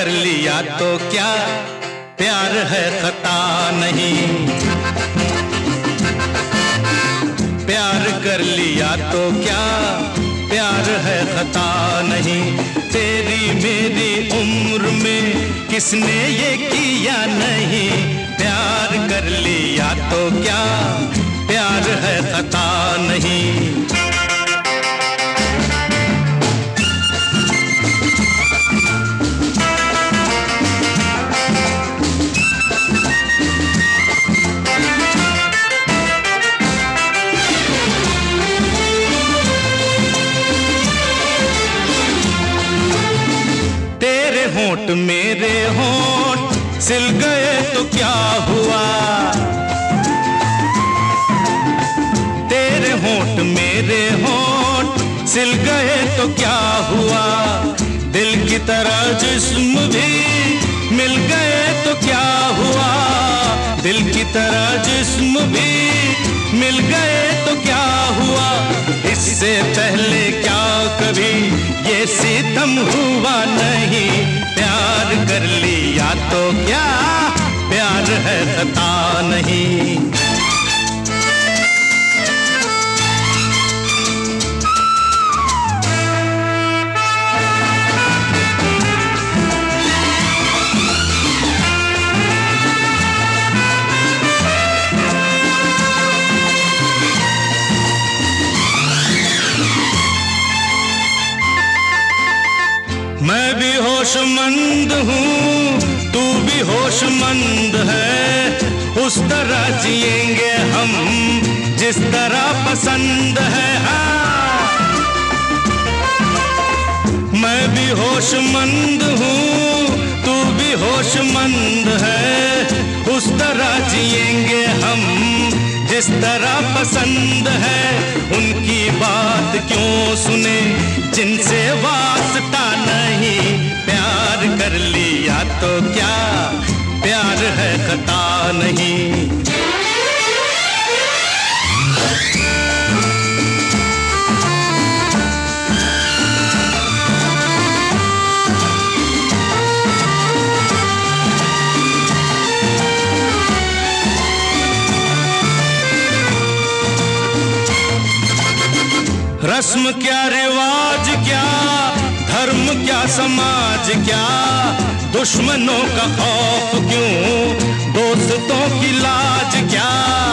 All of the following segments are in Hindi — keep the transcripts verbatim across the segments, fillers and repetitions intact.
कर लिया तो क्या, प्यार है खता नहीं। प्यार कर लिया तो क्या, प्यार है खता नहीं। तेरी मेरी उम्र में किसने ये किया नहीं। प्यार कर लिया तो क्या, प्यार है खता नहीं। होंठ मेरे होंठ सिल गए तो क्या हुआ। तेरे होंठ मेरे होंठ सिल गए तो क्या हुआ। दिल की तरह जिस्म भी मिल गए तो क्या हुआ। दिल की तरह जिस्म भी मिल गए तो क्या हुआ। इससे पहले क्या कभी ये सितम हुआ नहीं। प्यार कर लिया तो क्या, प्यार है खता नहीं। मैं भी होशमंद हूँ, तू भी होशमंद है। उस तरह जिएंगे हम जिस तरह पसंद है। हाँ, मैं भी होशमंद हूँ, तू भी होशमंद है। उस तरह जिएंगे हम जिस तरह पसंद है। उनकी बात क्यों सुने जिनसे वास्ता नहीं। प्यार कर लिया तो क्या, प्यार है खता नहीं। रस्म क्या, रिवाज क्या, धर्म क्या, समाज क्या। दुश्मनों का खौफ क्यों, दोस्तों की लाज क्या।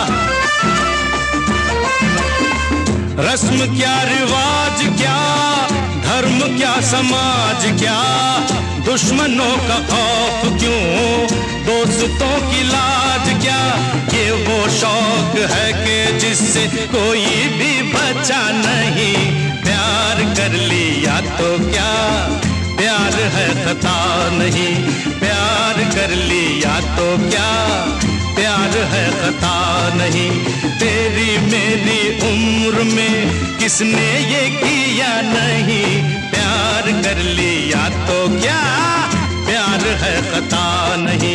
रस्म क्या, रिवाज क्या, धर्म क्या, समाज क्या। दुश्मनों का खौफ क्यों, दोस्तों की लाज क्या। ये वो शौक है कि जिससे कोई भी बचा नहीं। प्यार कर लिया तो क्या, प्यार है खता नहीं। प्यार कर लिया तो क्या, प्यार है खता नहीं। तेरी मेरी उम्र में किसने ये किया नहीं। प्यार कर लिया तो क्या, प्यार है खता नहीं।